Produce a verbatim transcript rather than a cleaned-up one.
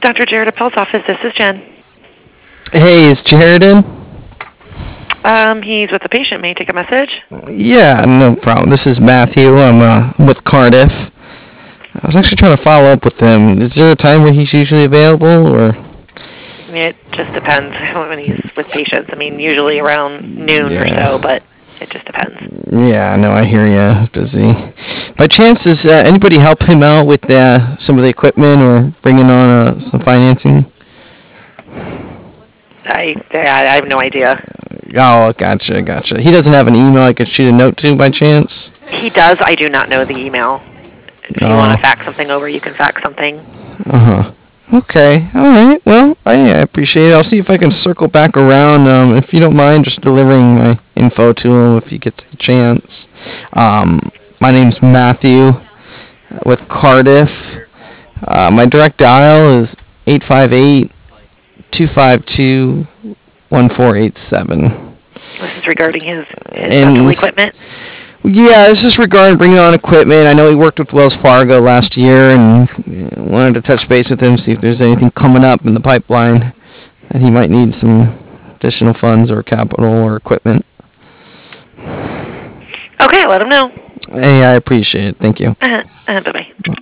Doctor Jared Appel's office. This is Jen. Hey, is Jared in? Um, he's with the patient. May I take a message? Yeah, no problem. This is Matthew. I'm uh, with Cardiff. I was actually trying to follow up with him. Is there a time where he's usually available, or? I mean, it just depends when he's with patients. I mean, usually around noon Yeah. or so, but it just depends. Yeah, no, I hear you. Busy. By chance, does uh, anybody help him out with uh, some of the equipment or bringing on uh, some financing? I, I I have no idea. Oh, gotcha, gotcha. He doesn't have an email I could shoot a note to by chance? He does. I do not know the email. If you Oh. want to fax something over, you can fax something. Uh-huh. Okay, alright. Well, I appreciate it. I'll see if I can circle back around. Um, if you don't mind just delivering my info to him if he gets the chance. Um, my name's Matthew with Cardiff. Uh, my direct dial is eight five eight, two five two, one four eight seven. This is regarding his, his And- dental equipment. Yeah, this is regarding bringing on equipment. I know he worked with Wells Fargo last year and uh, wanted to touch base with him, see if there's anything coming up in the pipeline that he might need some additional funds or capital or equipment. Okay, let him know. Hey, I appreciate it. Thank you. Uh-huh. Uh-huh. Bye-bye.